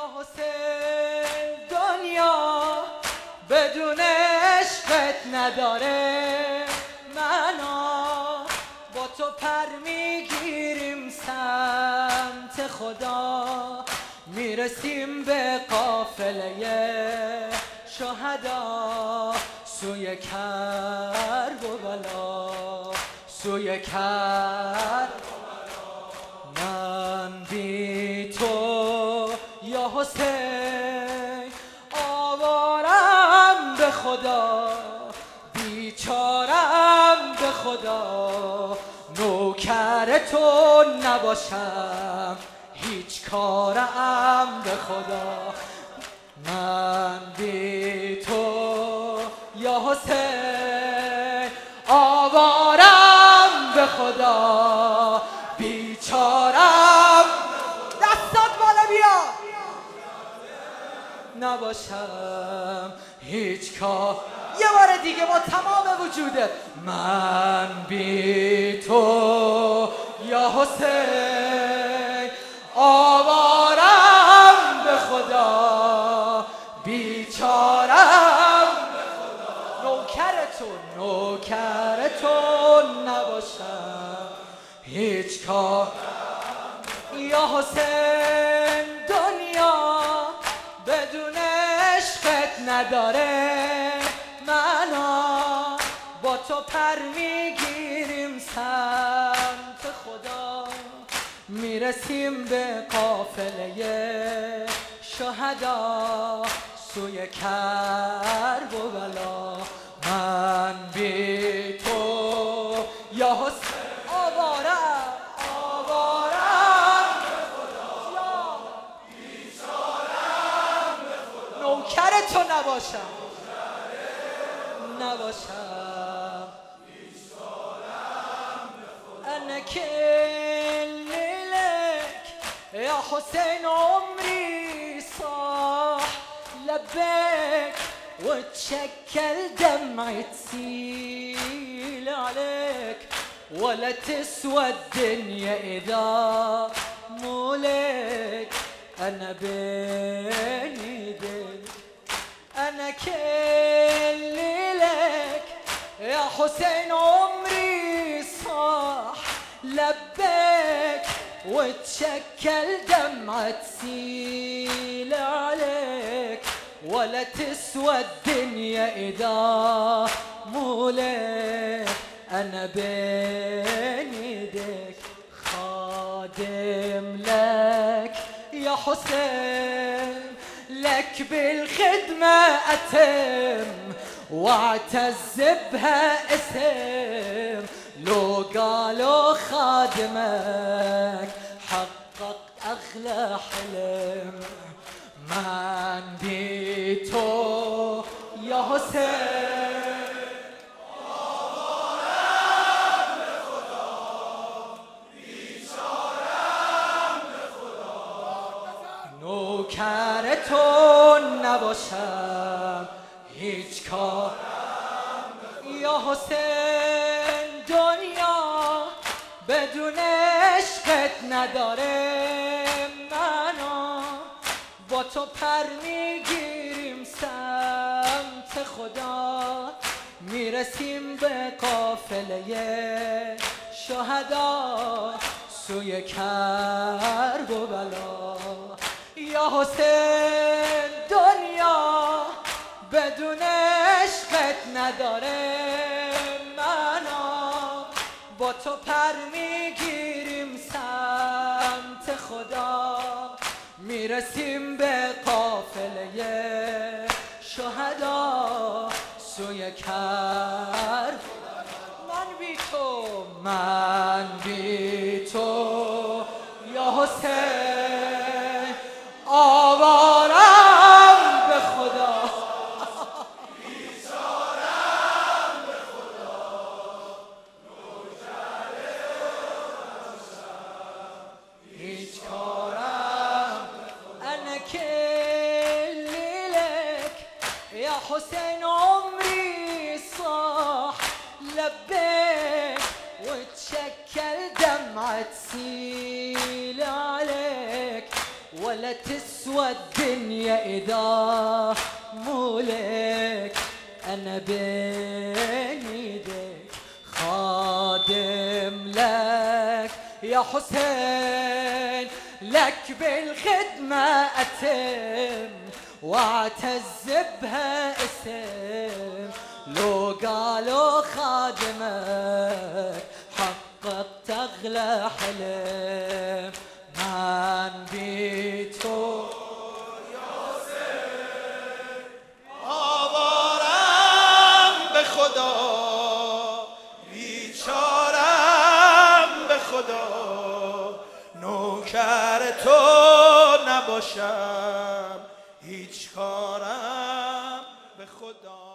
یا حسین دنیا بدون عشقت نداره معنا، با تو پر میگیریم سمت خدا، میرسیم به قافله شهدا، سوی کربلا، سوی کربلا. من بی تو یا حسین آوارم به خدا، بیچارم به خدا، نوکر تو نباشم هیچ کارم به خدا. من بی تو یا حسین آوارم به خدا، بیچارم دستات بالا بیا نباشم هیچ کار. یه بار دیگه با تمام وجودت. من بی تو یا حسین آوارم به خدا، بیچارم به خدا، نوکر تو نباشم هیچ کار. یا حسین دنیا بدون عشقت نداره معنا، با تو پر میگیریم سمت خدا، میرسیم به قافله شهدا، سوی کربلا. من بی تو یا حسین آوارم به خدا، بیچارم به خدا، نوکر تو نباشم بیچارم به خدا. انا كل لك يا حسين عمري صاح لبيك، وتشكل دمعة تسيل عليك، ولا تسوى الدنيا إذا مو لك. أنا بين يديك أنا كل لك يا حسين عمري صاح لبيك، وتشكل دمعة تسيل عليك، ولا تسوى الدنيا إذا مو لك. أنا بين يديك خادم لك يا حسين، لك بالخدمة أتم واعتز بها اسم، لو قالوا خادمك حقق أغلى حلم. من بی تو یا حسین آوارم به خدا، بیچارم به خدا، نوکر تو نباشم هیچ کارم به خدا. یا حسین دنیا بدون عشقت نداره معنا، با تو پر میگیریم سمت خدا، میرسیم به قافله شهدا، سوی کربلا. یا حسین دنیا بدون عشقت نداره معنا، با تو پر میگیریم سمت خدا، میرسیم به قافله شهدا، سوی کربلا. من بی تو یا حسین آوارم به خدا، بیچارم به خدا، نوکر هیچ کارم. انا كل لك يا حسين عمري صاح لبيك، وتشكل دمعة تسيل عليك، ولا تسوى تسوى الدنيا إذا مو لك، أنا بين يديك خادم لك يا حسين، لك بالخدمة أتم واعتز بها اسم، لو قالوا خادمك حققت أغلى حلم، من بيتو یا حسین آوارم به خدا، بیچارم به خدا، نوکر تو نباشم هیچ کارم به خدا.